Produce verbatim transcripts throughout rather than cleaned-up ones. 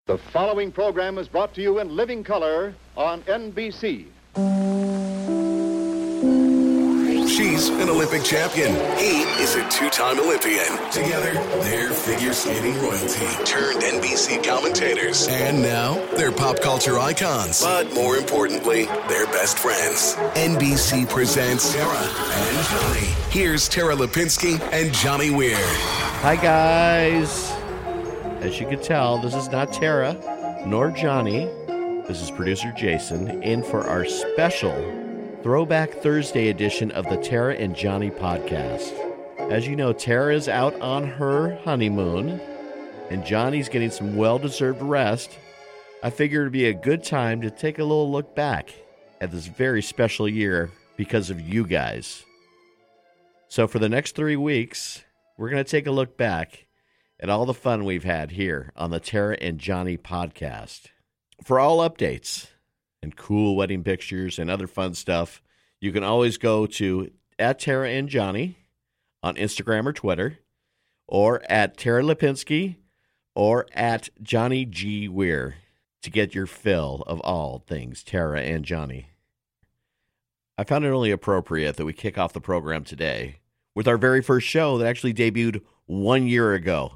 The following program is brought to you in living color on N B C. She's an Olympic champion. He is a two-time Olympian. Together, they're figure skating royalty, turned N B C commentators. And now, they're pop culture icons. But more importantly, they're best friends. N B C presents Tara and Johnny. Here's Tara Lipinski and Johnny Weir. Hi, guys. As you can tell, this is not Tara nor Johnny. This is producer Jason in for our special Throwback Thursday edition of the Tara and Johnny podcast. As you know, Tara is out on her honeymoon, and Johnny's getting some well-deserved rest. I figured it'd be a good time to take a little look back at this very special year because of you guys. So for the next three weeks, we're going to take a look back at all the fun we've had here on the Tara and Johnny podcast. For all updates and cool wedding pictures and other fun stuff, you can always go to at Tara and Johnny on Instagram or Twitter, or at Tara Lipinski, or at Johnny G. Weir to get your fill of all things Tara and Johnny. I found it only appropriate that we kick off the program today with our very first show that actually debuted one year ago,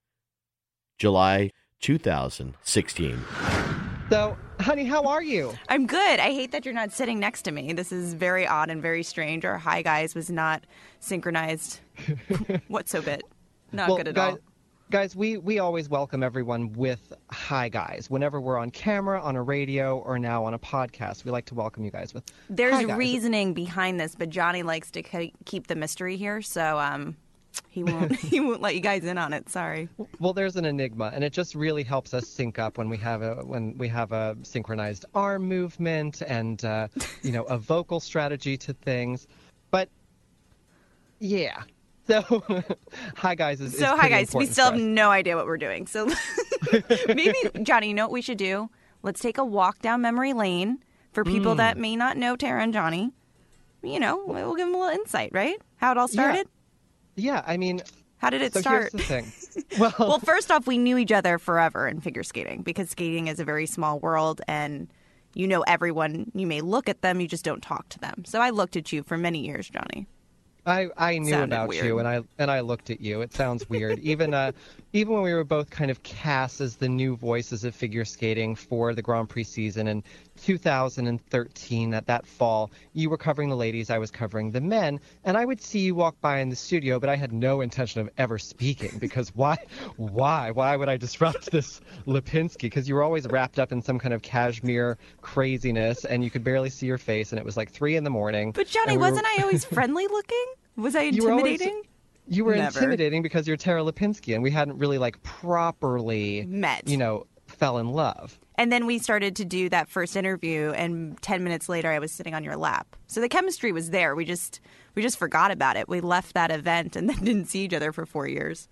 July two thousand sixteen. So, honey, how are you? I'm good. I hate that you're not sitting next to me. This is very odd and very strange. Our Hi Guys was not synchronized whatsoever. Not well, good at guys, all. Guys, we, we always welcome everyone with Hi Guys. Whenever we're on camera, on a radio, or now on a podcast, we like to welcome you guys with There's Hi Guys. reasoning behind this, but Johnny likes to ke- keep the mystery here, so um, he won't he won't let you guys in on it. Sorry. Well, there's an enigma, and it just really helps us sync up when we have a when we have a synchronized arm movement and uh, you know a vocal strategy to things. But yeah. So, hi guys. Is, so, is hi guys. We still have us. no idea what we're doing. So, maybe, Johnny, you know what we should do? Let's take a walk down memory lane for people Mm. that may not know Tara and Johnny. You know, we'll give them a little insight, right? How it all started? Yeah, yeah I mean, how did it so start? Here's the thing. Well, well, first off, we knew each other forever in figure skating because skating is a very small world and you know everyone. You may look at them, you just don't talk to them. So I looked at you for many years, Johnny. I, I knew Sounded about weird. you, and I and I looked at you. It sounds weird. even uh, even when we were both kind of cast as the new voices of figure skating for the Grand Prix season in two thousand thirteen, at that fall, you were covering the ladies, I was covering the men, and I would see you walk by in the studio, but I had no intention of ever speaking because why, why, why would I disrupt this Lipinski? Because you were always wrapped up in some kind of cashmere craziness, and you could barely see your face, and it was like three in the morning. But Johnny, we wasn't were... I always friendly looking? Was I You were always- intimidating? You were Never. intimidating because you're Tara Lipinski, and we hadn't really, like, properly, Met. you know, fell in love. And then we started to do that first interview, and ten minutes later, I was sitting on your lap. So the chemistry was there. We just we just forgot about it. We left that event and then didn't see each other for four years.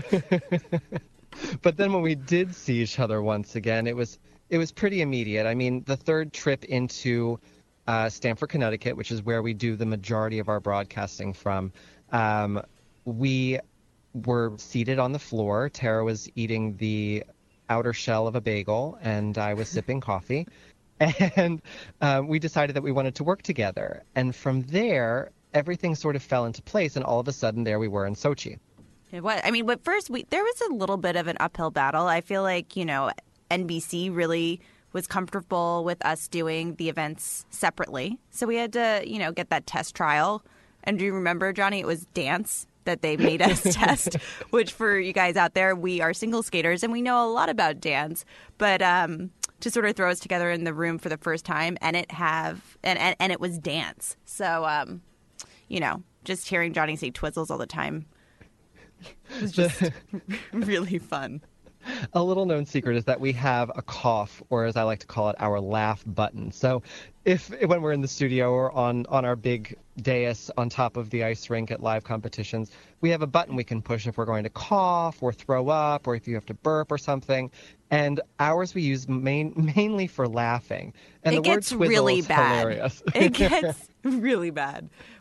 But then when we did see each other once again, it was it was pretty immediate. I mean, the third trip into uh, Stamford, Connecticut, which is where we do the majority of our broadcasting from, um, we were seated on the floor. Tara was eating the outer shell of a bagel, and I was sipping coffee. And um, we decided that we wanted to work together. And from there, everything sort of fell into place, and all of a sudden, there we were in Sochi. It was. I mean, but first, we there was a little bit of an uphill battle. I feel like, you know, N B C really was comfortable with us doing the events separately. So we had to, you know, get that test trial. And do you remember, Johnny, it was dance that they made us test, which for you guys out there, we are single skaters and we know a lot about dance. But um, to sort of throw us together in the room for the first time and it have and, and, and it was dance. So, um, you know, just hearing Johnny say twizzles all the time was just really fun. A little known secret is that we have a cough, or as I like to call it, our laugh button. So if when we're in the studio or on, on our big dais on top of the ice rink at live competitions, we have a button we can push if we're going to cough or throw up or if you have to burp or something. And ours we use main, mainly for laughing. And it the gets word twizzle really is bad. hilarious. It gets really bad.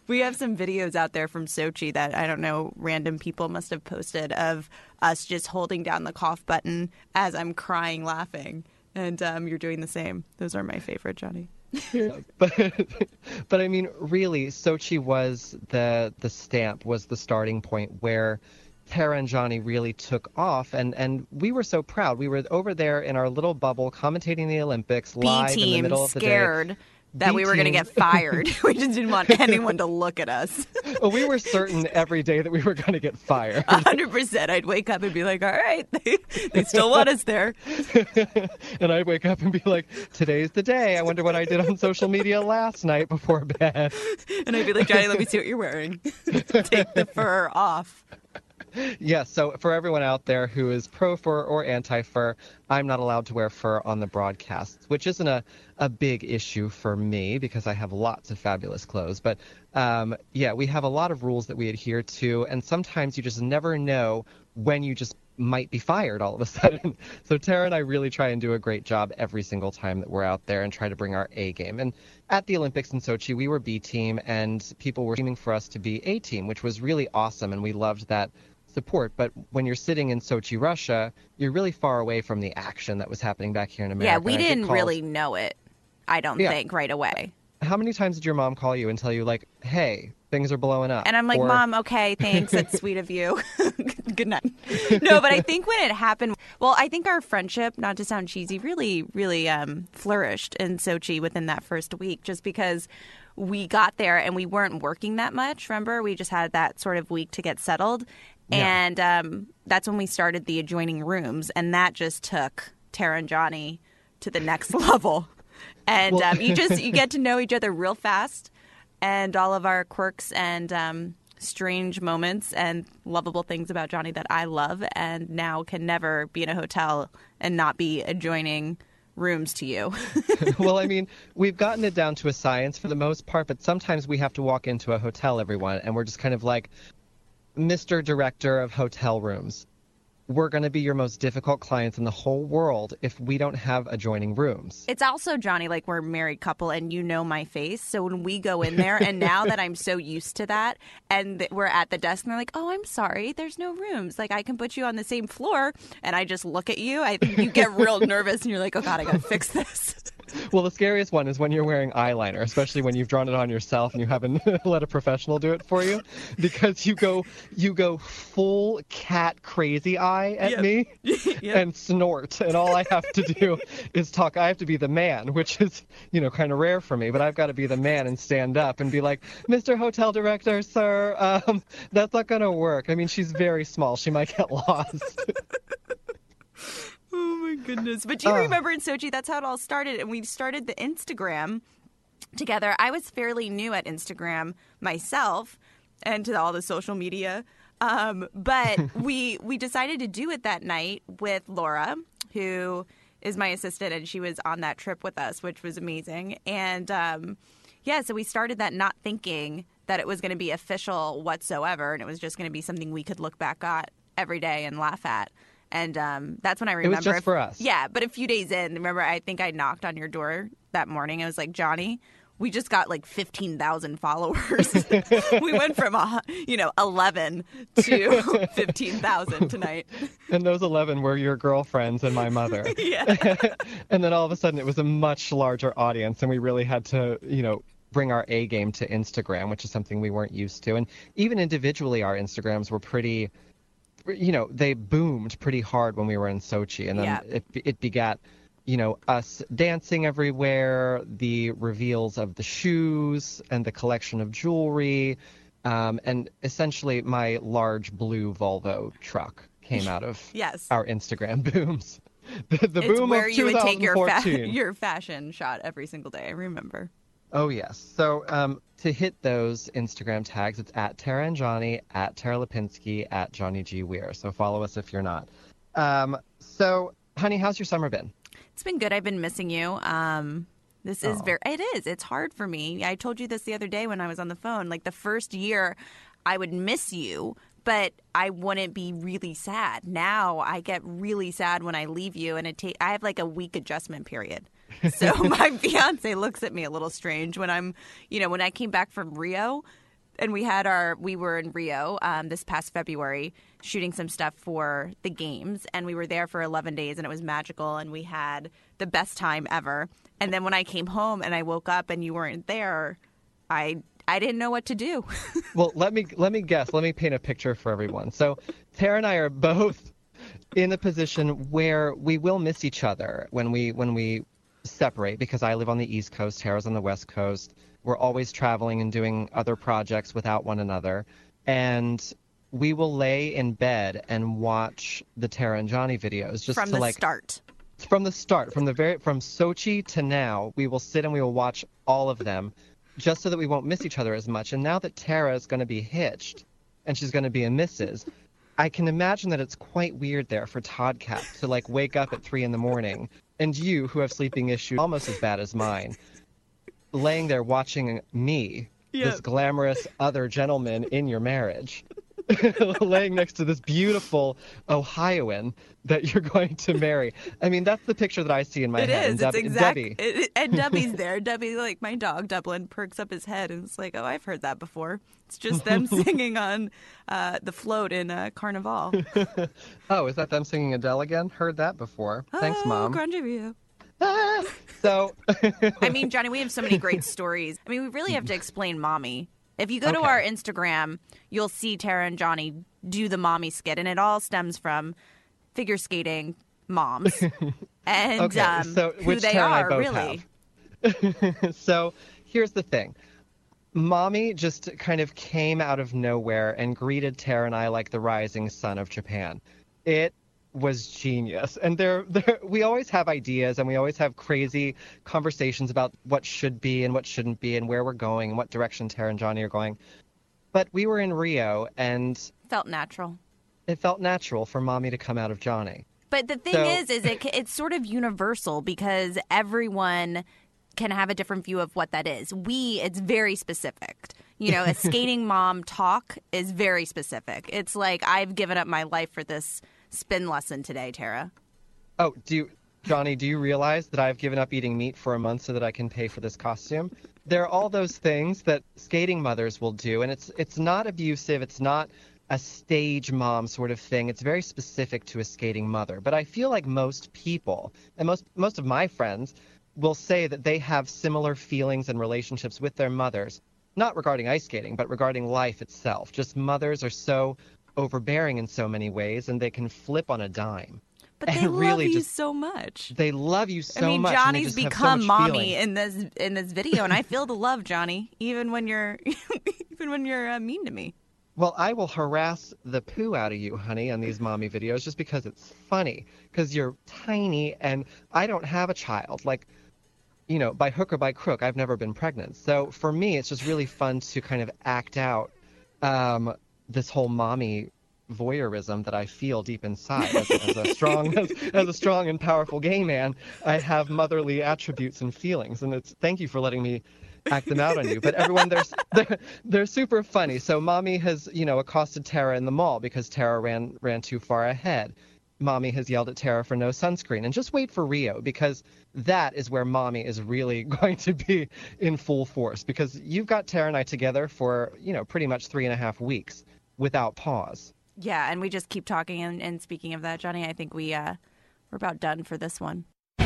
We have some videos out there from Sochi that I don't know, random people must have posted of us just holding down the cough button as I'm crying laughing. And um, you're doing the same. Those are my favorite, Johnny. but but I mean, really, Sochi was the the stamp, was the starting point where Tara and Johnny really took off, and, and we were so proud. We were over there in our little bubble commentating the Olympics live in the middle of the day. Scared that we were going to get fired. We just didn't want anyone to look at us. Well, we were certain every day that we were going to get fired. one hundred percent. I'd wake up and be like, all right, they, they still want us there. And I'd wake up and be like, today's the day. I wonder what I did on social media last night before bed. And I'd be like, Johnny, let me see what you're wearing. Take the fur off. Yes, so for everyone out there who is pro-fur or anti-fur, I'm not allowed to wear fur on the broadcasts, which isn't a, a big issue for me because I have lots of fabulous clothes. But um, yeah, we have a lot of rules that we adhere to, and sometimes you just never know when you just might be fired all of a sudden. So Tara and I really try and do a great job every single time that we're out there and try to bring our A game. And at the Olympics in Sochi, we were B team, and people were aiming for us to be A team, which was really awesome, and we loved that support. But when you're sitting in Sochi, Russia, you're really far away from the action that was happening back here in America. Yeah, we didn't called... really know it, I don't yeah. think, right away. How many times did your mom call you and tell you, like, hey, things are blowing up? And I'm like, or... Mom, okay, thanks. That's sweet of you. Good night. No, but I think when it happened, well, I think our friendship, not to sound cheesy, really, really um, flourished in Sochi within that first week, just because we got there and we weren't working that much. Remember, we just had that sort of week to get settled. Yeah. And um, that's when we started the adjoining rooms. And that just took Tara and Johnny to the next level. And well, um, you just you get to know each other real fast. And all of our quirks and um, strange moments and lovable things about Johnny that I love and now can never be in a hotel and not be adjoining rooms to you. Well, I mean, we've gotten it down to a science for the most part, but sometimes we have to walk into a hotel, everyone, and we're just kind of like, Mister Director of Hotel Rooms, we're going to be your most difficult clients in the whole world if we don't have adjoining rooms. It's also, Johnny, like we're a married couple and you know my face. So when we go in there, and now that I'm so used to that, and th- we're at the desk and they're like, oh, I'm sorry, there's no rooms. Like, I can put you on the same floor. And I just look at you. I You get real nervous and you're like, oh, God, I got to fix this. Well, the scariest one is when you're wearing eyeliner, especially when you've drawn it on yourself and you haven't let a professional do it for you, because you go you go full cat crazy eye at yep. me yep. and snort, and all I have to do is talk. I have to be the man, which is, you know, kind of rare for me, but I've got to be the man and stand up and be like, Mister Hotel Director, sir, um, that's not going to work. I mean, she's very small. She might get lost. Oh, my goodness. But do you uh, remember in Sochi, that's how it all started? And we started the Instagram together. I was fairly new at Instagram myself and to all the social media. Um, but we we decided to do it that night with Laura, who is my assistant, and she was on that trip with us, which was amazing. And, um, yeah, so we started that not thinking that it was going to be official whatsoever, and it was just going to be something we could look back at every day and laugh at. And um, that's when I remember. It was just if, for us. Yeah, but a few days in, remember, I think I knocked on your door that morning. I was like, Johnny, we just got like fifteen thousand followers. We went from, uh, you know, eleven to fifteen thousand tonight. And those eleven were your girlfriends and my mother. Yeah. And then all of a sudden it was a much larger audience, and we really had to, you know, bring our A game to Instagram, which is something we weren't used to. And even individually, our Instagrams were pretty... you know, they boomed pretty hard when we were in Sochi, and then yeah. it it begat, you know, us dancing everywhere, the reveals of the shoes and the collection of jewelry, um, and essentially my large blue Volvo truck came out of yes. our Instagram booms. The, the it's boom where of you would take your, fa- twenty fourteen. your fashion shot every single day, I remember. Oh, yes. So um, to hit those Instagram tags, it's at Tara and Johnny, at Tara Lipinski, at Johnny G. Weir. So follow us if you're not. Um, so, honey, how's your summer been? It's been good. I've been missing you. Um, this is oh. very, it is. It's hard for me. I told you this the other day when I was on the phone. Like the first year, I would miss you, but I wouldn't be really sad. Now I get really sad when I leave you, and it ta- I have like a week adjustment period. So my fiance looks at me a little strange when I'm, you know, when I came back from Rio, and we had our we were in Rio um, this past February shooting some stuff for the games, and we were there for eleven days, and it was magical, and we had the best time ever. And then when I came home and I woke up and you weren't there, I I didn't know what to do. Well, let me let me guess. Let me paint a picture for everyone. So Tara and I are both in a position where we will miss each other when we when we separate, because I live on the East Coast, Tara's on the West Coast. We're always traveling and doing other projects without one another. And we will lay in bed and watch the Tara and Johnny videos just from to the like start. From the start, from the very from Sochi to now, we will sit and we will watch all of them just so that we won't miss each other as much. And now that Tara is going to be hitched and she's going to be a missus, I can imagine that it's quite weird there for Todd Cat to like wake up at three in the morning, and you, who have sleeping issues almost as bad as mine, laying there watching me, Yep. this glamorous other gentleman in your marriage, laying next to this beautiful Ohioan that you're going to marry. I mean, that's the picture that I see in my It head. is. And Deb- it's exactly. Debbie. It, and Debbie's there. Debbie, like my dog, Dublin, perks up his head and it's like, oh, I've heard that before. It's just them singing on uh, the float in uh, Carnival. Oh, is that them singing Adele again? Heard that before. Thanks, oh, Mom. Grande Rio. Ah, so, I mean, Johnny, we have so many great stories. I mean, we really have to explain Mommy. If you go to Okay. our Instagram, you'll see Tara and Johnny do the Mommy skit, and it all stems from figure skating moms and okay, um, so, who which they Tara and I are, both really. have. So here's the thing. Mommy just kind of came out of nowhere and greeted Tara and I like the rising sun of Japan. It was genius. And there, there, we always have ideas and we always have crazy conversations about what should be and what shouldn't be and where we're going and what direction Tara and Johnny are going. But we were in Rio and Felt natural. it felt natural for Mommy to come out of Johnny. But the thing So- is, is it it's sort of universal because everyone can have a different view of what that is. We, it's very specific. You know, a skating mom talk is very specific. It's like, I've given up my life for this spin lesson today, Tara. Oh, do you, Johnny, do you realize that I've given up eating meat for a month so that I can pay for this costume? There are all those things that skating mothers will do, and it's it's not abusive. It's not a stage mom sort of thing. It's very specific to a skating mother. But I feel like most people, and most most of my friends, will say that they have similar feelings and relationships with their mothers, not regarding ice skating, but regarding life itself. Just mothers are so overbearing in so many ways, and they can flip on a dime. But they And love really you just- so much. They love you so I mean, much. and they Johnny's just have so become much mommy feeling. in this in this video, and I feel the love, Johnny, even when you're even when you're uh, mean to me. Well, I will harass the poo out of you, honey, on these mommy videos just because it's funny. Because you're tiny and I don't have a child. Like, you know, by hook or by crook, I've never been pregnant. So for me, it's just really fun to kind of act out um, this whole mommy voyeurism that I feel deep inside. As, as a strong, as, as a strong and powerful gay man, I have motherly attributes and feelings. And it's thank you for letting me act them out on you. But everyone, they're, they're they're super funny. So Mommy has, you know, accosted Tara in the mall because Tara ran ran too far ahead. Mommy has yelled at Tara for no sunscreen. And just wait for Rio, because that is where Mommy is really going to be in full force. Because you've got Tara and I together for, you know, pretty much three and a half weeks without pause. Yeah, and we just keep talking. And, and speaking of that, Johnny, I think we uh, we're about done for this one.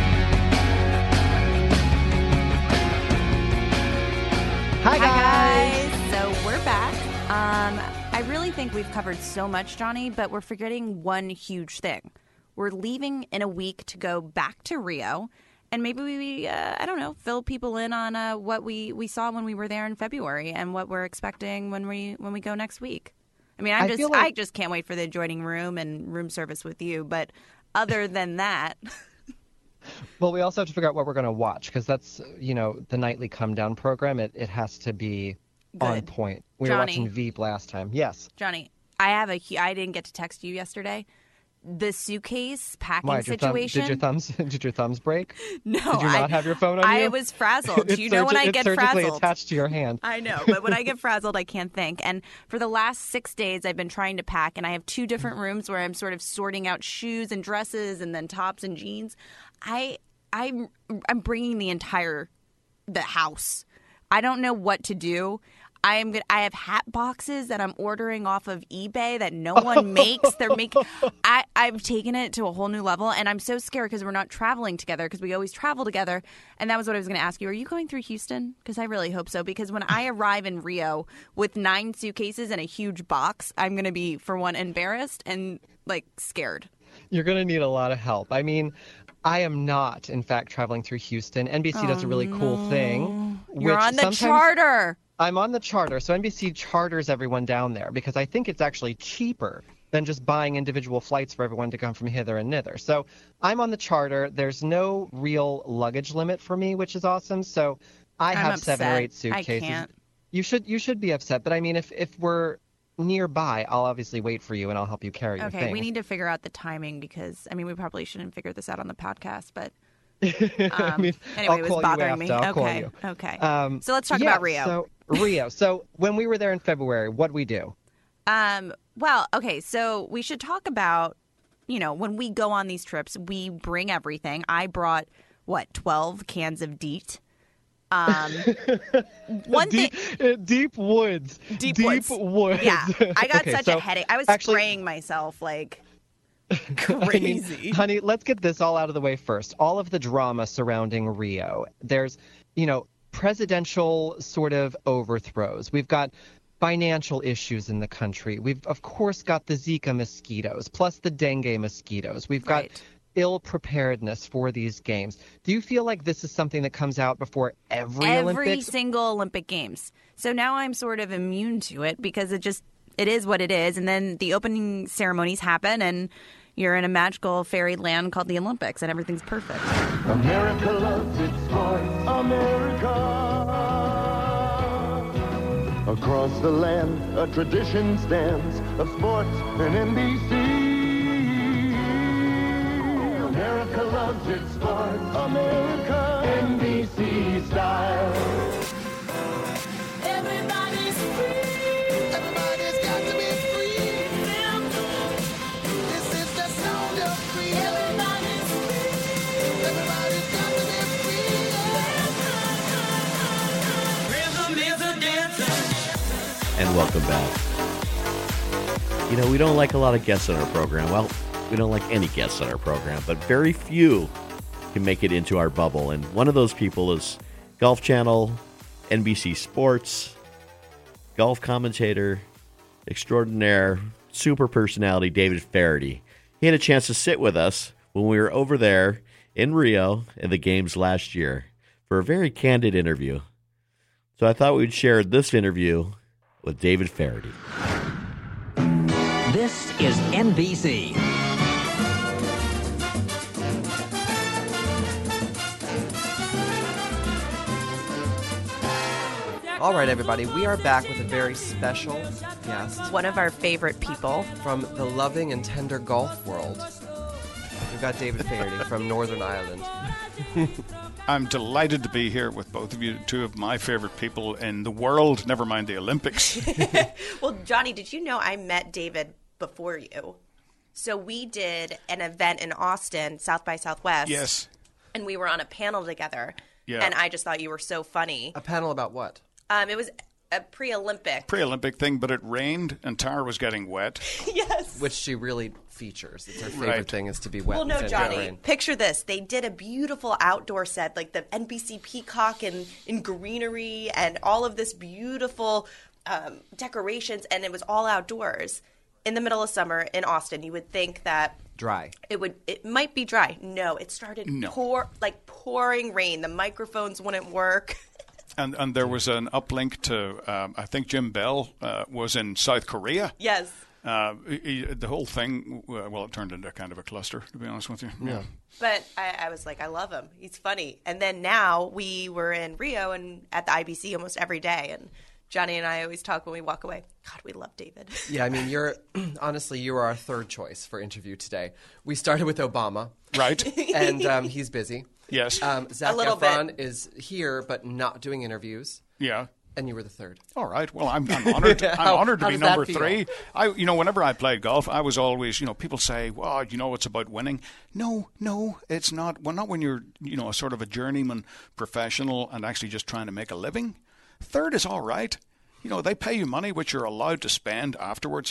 Hi, Hi, guys. So we're back. Um, I really think we've covered so much, Johnny, but we're forgetting one huge thing. We're leaving in a week to go back to Rio, and maybe we, uh, I don't know, fill people in on uh, what we, we saw when we were there in February and what we're expecting when we when we go next week. I mean, I'm I just feel like- I just can't wait for the adjoining room and room service with you. But other than that, Well, we also have to figure out what we're going to watch, because that's, you know, the nightly come down program. It it has to be on Good. point. We Johnny. were watching Veep last time. Yes. Johnny, I have a hu- I didn't get to text you yesterday. The suitcase packing Why, did your, thumb, situation. did your thumbs did your thumbs break? No, Did you not I, have your phone on I you? was frazzled. It's you know when surgi- I it's get surgically frazzled? attached to your hand. I know, but when I get frazzled, I can't think. And for the last six days, I've been trying to pack, and I have two different rooms where I'm sort of sorting out shoes and dresses, and then tops and jeans. I, I'm, I'm bringing the entire, the house. I don't know what to do. I am gonna, I have hat boxes that I'm ordering off of eBay that no one makes. They're making. I I've taken it to a whole new level, and I'm so scared because we're not traveling together because we always travel together. And that was what I was going to ask you. Are you going through Houston? Because I really hope so. Because when I arrive in Rio with nine suitcases and a huge box, I'm going to be, for one, embarrassed and like scared. You're going to need a lot of help. I mean, I am not, in fact, traveling through Houston. N B C oh, does a really no. cool thing. You're on the charter. I'm on the charter. So N B C charters everyone down there because I think it's actually cheaper than just buying individual flights for everyone to come from hither and thither. So I'm on the charter. There's no real luggage limit for me, which is awesome. So I I'm have upset. seven or eight suitcases. I can't. You should you should be upset. But I mean, if if we're nearby, I'll obviously wait for you and I'll help you carry your okay, things. Okay, we need to figure out the timing because, I mean, we probably shouldn't figure this out on the podcast, but um, I mean, anyway, I'll it was call bothering you me. I'll okay, call you. okay. Um, so let's talk yeah, about Rio. So, Rio. So when we were there in February, what'd we do? Um, well, okay, so we should talk about, you know, when we go on these trips, we bring everything. I brought, what, twelve cans of DEET. Um, one deep, thing, uh, deep woods, deep, deep woods. woods. Yeah, I got okay, such so a headache. I was actually, spraying myself like crazy. I mean, honey, let's get this all out of the way first. All of the drama surrounding Rio. There's, you know, presidential sort of overthrows. We've got financial issues in the country. We've, of course, got the Zika mosquitoes, plus the dengue mosquitoes. We've got right. ill preparedness for these games. Do you feel like this is something that comes out before every, every Olympics? Every single Olympic Games. So now I'm sort of immune to it because it just, it is what it is. And then the opening ceremonies happen and you're in a magical fairy land called the Olympics and everything's perfect. America loves its sport. America. Across the land, a tradition stands of sports and N B C. America loves its sport. America, N B C style. Everybody's free. Everybody's got to be free. This is the sound of free. Everybody's free. Everybody's got to be free. Rhythm is a dancer. And welcome back. You know, we don't like a lot of guests on our program. Well, we don't like any guests on our program, but very few can make it into our bubble. And one of those people is Golf Channel, N B C Sports, golf commentator extraordinaire, super personality, David Feherty. He had a chance to sit with us when we were over there in Rio in the games last year for a very candid interview. So I thought we'd share this interview with David Feherty. This is N B C. All right, everybody, we are back with a very special guest One of our favorite people. from the loving and tender golf world. We've got David Feherty from Northern Ireland. I'm delighted to be here with both of you, two of my favorite people in the world, never mind the Olympics. Well, Johnny, did you know I met David before you? So we did an event in Austin, South by Southwest. Yes. And we were on a panel together. Yeah. And I just thought you were so funny. A panel about what? Um, it was a pre-Olympic. Pre-Olympic thing, but it rained and Tara was getting wet. Yes. Which she really features. It's her favorite Right. thing is to be wet. Well, no, and Johnny. rain. Picture this. They did a beautiful outdoor set, like the N B C Peacock and in greenery and all of this beautiful um, decorations, and it was all outdoors in the middle of summer in Austin. You would think that Dry. it would it might be dry. No, it started No. pour like pouring rain. The microphones wouldn't work. And and there was an uplink to, um, I think Jim Bell uh, was in South Korea. Yes. Uh, he- he- the whole thing, uh, well, it turned into kind of a cluster, to be honest with you. Yeah. But I, I was like, I love him. He's funny. And then now we were in Rio and at the I B C almost every day. And Johnny and I always talk when we walk away. God, we love David. Yeah, I mean, you're honestly, you are our third choice for interview today. We started with Obama. Right? And um, he's busy. Yes. Um, Zac A little Efron is here, but not doing interviews. Yeah. And you were the third. All right. Well, I'm, I'm honored. I'm How- honored to how be does that number feel? three. I, you know, whenever I played golf, I was always, you know, people say, "Well, you know, it's about winning." No, no, it's not. Well, not when you're, you know, a sort of a journeyman professional and actually just trying to make a living. Third is all right. you know, they pay you money which you're allowed to spend afterwards.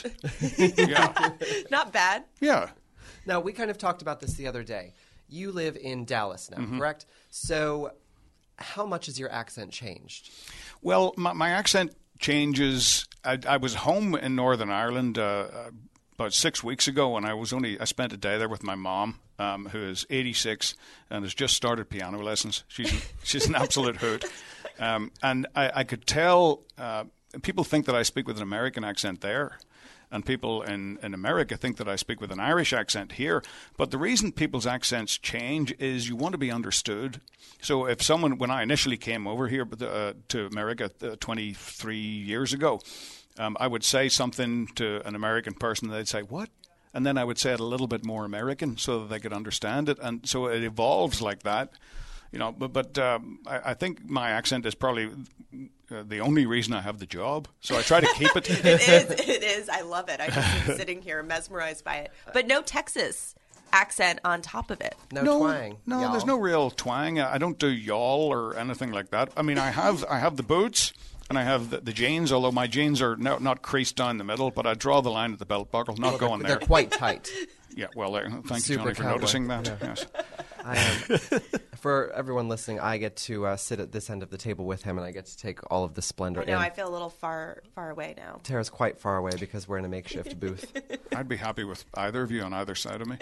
Yeah. Not bad. Yeah. Now, we kind of talked about this the other day. You live in Dallas now, Mm-hmm. correct? So how much has your accent changed? Well, my, my accent changes. I, I was home in Northern Ireland uh, about six weeks ago, and I was only I spent a day there with my mom, um, who is eighty-six and has just started piano lessons. She's she's an absolute hoot, um, and I, I could tell uh, people think that I speak with an American accent there. And people in, in America think that I speak with an Irish accent here. But the reason people's accents change is you want to be understood. So if someone, when I initially came over here uh, to America uh, twenty-three years ago, um, I would say something to an American person, and they'd say, what? And then I would say it a little bit more American so that they could understand it. And so it evolves like that. You know, but, but um, I, I think my accent is probably uh, the only reason I have the job. So I try to keep it. It is. It is. I love it. I'm just sitting here mesmerized by it. But no Texas accent on top of it. No, no twang. No, y'all. there's no real twang. I don't do y'all or anything like that. I mean, I have I have the boots and I have the, the jeans, although my jeans are no, not creased down the middle, but I draw the line at the belt buckle, not Well, going they're, there. They're quite tight. Yeah, well, uh, thank Super you, Johnny, for cowboy. noticing that. Yeah. Yes. I, um, for everyone listening, I get to uh, sit at this end of the table with him, and I get to take all of the splendor I know. in. I feel a little far, far away now. Tara's quite far away because we're in a makeshift booth. I'd be happy with either of you on either side of me.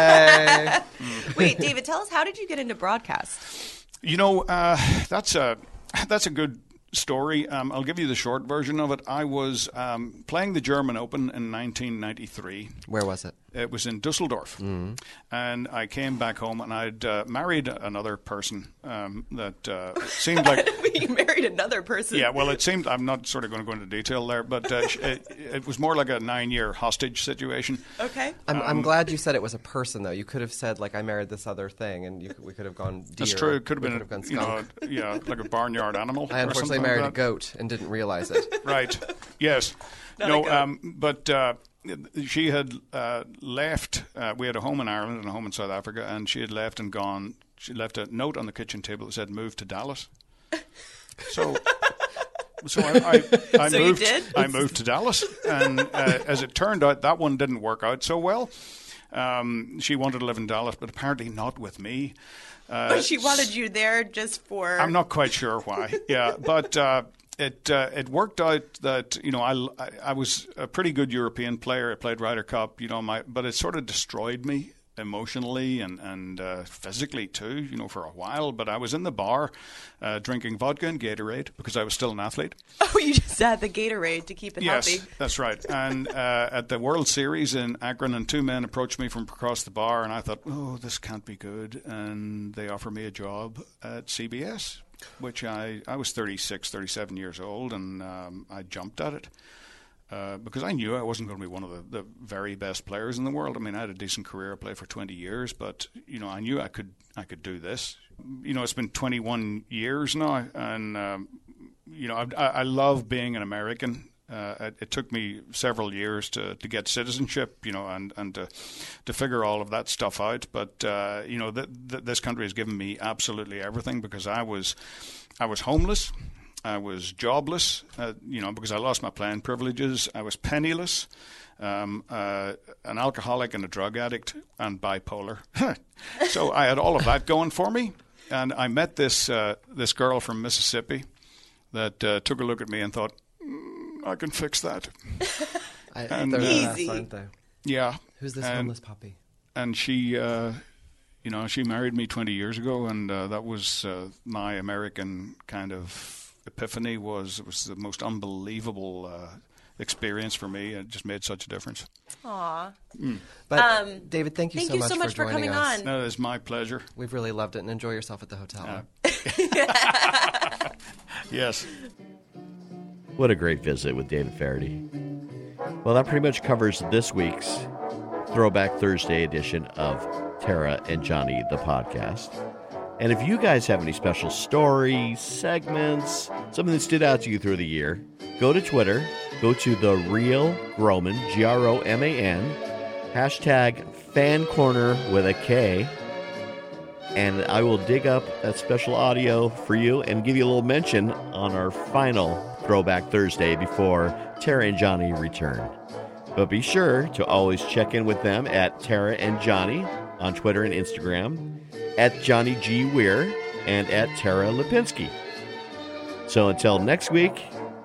Hey! Wait, David, tell us, how did you get into broadcast? You know, uh, that's a that's a good story. Um, I'll give you the short version of it. I was um, playing the German Open in nineteen ninety-three. Where was it? It was in Dusseldorf. Mm-hmm. And I came back home and I'd uh, married another person um, that uh, seemed like... You married another person. Yeah, well, it seemed... I'm not sort of going to go into detail there, but uh, it, it was more like a nine-year hostage situation. Okay. I'm, Um, I'm glad you said it was a person, though. You could have said, like, I married this other thing, and you, could- we could have gone deer. That's true. It could have we been, could have gone you know, skunk. yeah, like a barnyard animal. I or unfortunately something married like a that. goat and didn't realize it. Right. Yes. Not a no, goat. um, but uh, she had uh, left. Uh, we had a home in Ireland and a home in South Africa, and she had left and gone. She left a note on the kitchen table that said, "Move to Dallas." So, so I, I, I So you moved. did? I moved to Dallas, and uh, as it turned out, that one didn't work out so well. Um, she wanted to live in Dallas, but apparently not with me. Uh, But she wanted you there just for... I'm not quite sure why. Yeah, but uh, it uh, it worked out that you know I, I I was a pretty good European player. I played Ryder Cup, you know, my but it sort of destroyed me emotionally and and uh, physically too, you know, for a while. But I was in the bar uh, drinking vodka and Gatorade because I was still an athlete. Oh, you just had the Gatorade to keep it Yes, healthy. that's right. And uh, at the World Series in Akron, and two men approached me from across the bar, and I thought, oh, this can't be good. And they offered me a job at C B S, which I, I was thirty-six, thirty-seven years old, and um, I jumped at it. Uh, because I knew I wasn't going to be one of the, the very best players in the world. I mean, I had a decent career. I played for twenty years, but you know, I knew I could I could do this. You know, it's been twenty-one years now, and um, you know, I, I love being an American. Uh, it, it took me several years to, to get citizenship, you know, and, and to to figure all of that stuff out. But uh, you know, th- th- this country has given me absolutely everything because I was I was homeless. I was jobless, uh, you know, because I lost my playing privileges. I was penniless, um, uh, an alcoholic and a drug addict, and bipolar. So I had all of that going for me, and I met this uh, this girl from Mississippi that uh, took a look at me and thought, mm, I can fix that. I, And, they're the Easy. best, aren't they? Yeah. Who's this and, homeless puppy? And she, uh, you know, she married me twenty years ago, and uh, that was uh, my American kind of epiphany. Was it was the most unbelievable uh, experience for me. It just made such a difference. Aw. But Um, David, thank you thank so you much so much for for joining coming us. on. No, it's my pleasure. We've really loved it, and enjoy yourself at the hotel. Yes. What a great visit with David Faraday. Well, that pretty much covers this week's Throwback Thursday edition of Tara and Johnny, the podcast. And if you guys have any special stories, segments, something that stood out to you through the year, go to Twitter, go to The Real Groman, G R O M A N, hashtag Fan Corner with a K, and I will dig up that special audio for you and give you a little mention on our final Throwback Thursday before Tara and Johnny return. But be sure to always check in with them at Tara and Johnny on Twitter and Instagram, at Johnny G. Weir, and at Tara Lipinski. So until next week,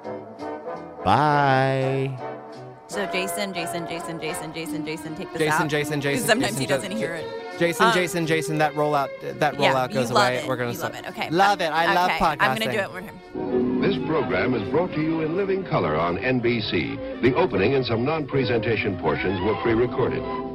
bye. So Jason, Jason, Jason, Jason, Jason, Jason, take this Jason, out. Jason, Jason. Sometimes Jason, he doesn't Jason, hear it. Jason, Um, Jason, Jason. That rollout, that Yeah, rollout you goes love away. it. We're gonna You start- love it. Okay. Love it. I love Okay, podcasting. I'm going to do it for him. This program is brought to you in living color on N B C. The opening and some non-presentation portions were pre-recorded.